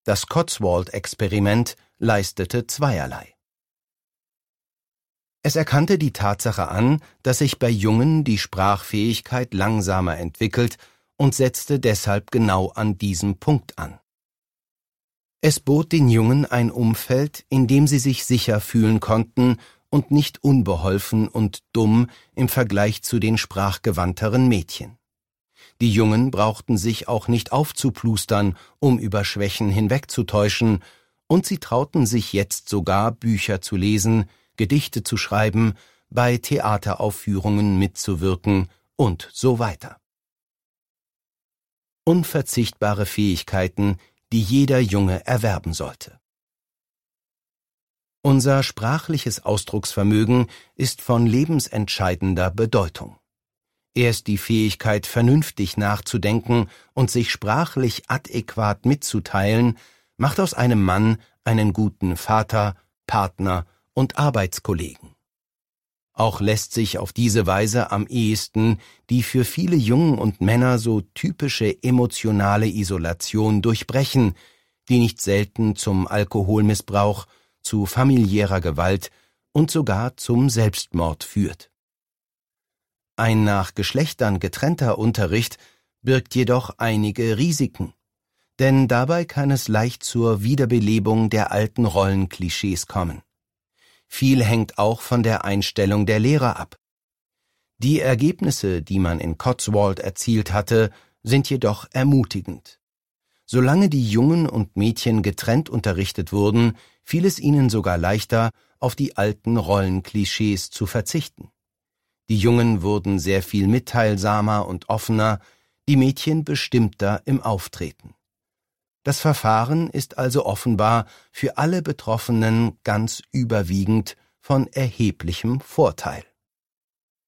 Das Cotswold-Experiment leistete zweierlei. Es erkannte die Tatsache an, dass sich bei Jungen die Sprachfähigkeit langsamer entwickelt und setzte deshalb genau an diesem Punkt an. Es bot den Jungen ein Umfeld, in dem sie sich sicher fühlen konnten und nicht unbeholfen und dumm im Vergleich zu den sprachgewandteren Mädchen. Die Jungen brauchten sich auch nicht aufzuplustern, um über Schwächen hinwegzutäuschen, und sie trauten sich jetzt sogar, Bücher zu lesen, Gedichte zu schreiben, bei Theateraufführungen mitzuwirken und so weiter. Unverzichtbare Fähigkeiten, die jeder Junge erwerben sollte. Unser sprachliches Ausdrucksvermögen ist von lebensentscheidender Bedeutung. Erst die Fähigkeit, vernünftig nachzudenken und sich sprachlich adäquat mitzuteilen, macht aus einem Mann einen guten Vater, Partner und Arbeitskollegen. Auch lässt sich auf diese Weise am ehesten die für viele Jungen und Männer so typische emotionale Isolation durchbrechen, die nicht selten zum Alkoholmissbrauch, zu familiärer Gewalt und sogar zum Selbstmord führt. Ein nach Geschlechtern getrennter Unterricht birgt jedoch einige Risiken, denn dabei kann es leicht zur Wiederbelebung der alten Rollenklischees kommen. Viel hängt auch von der Einstellung der Lehrer ab. Die Ergebnisse, die man in Cotswold erzielt hatte, sind jedoch ermutigend. Solange die Jungen und Mädchen getrennt unterrichtet wurden, fiel es ihnen sogar leichter, auf die alten Rollenklischees zu verzichten. Die Jungen wurden sehr viel mitteilsamer und offener, die Mädchen bestimmter im Auftreten. Das Verfahren ist also offenbar für alle Betroffenen ganz überwiegend von erheblichem Vorteil.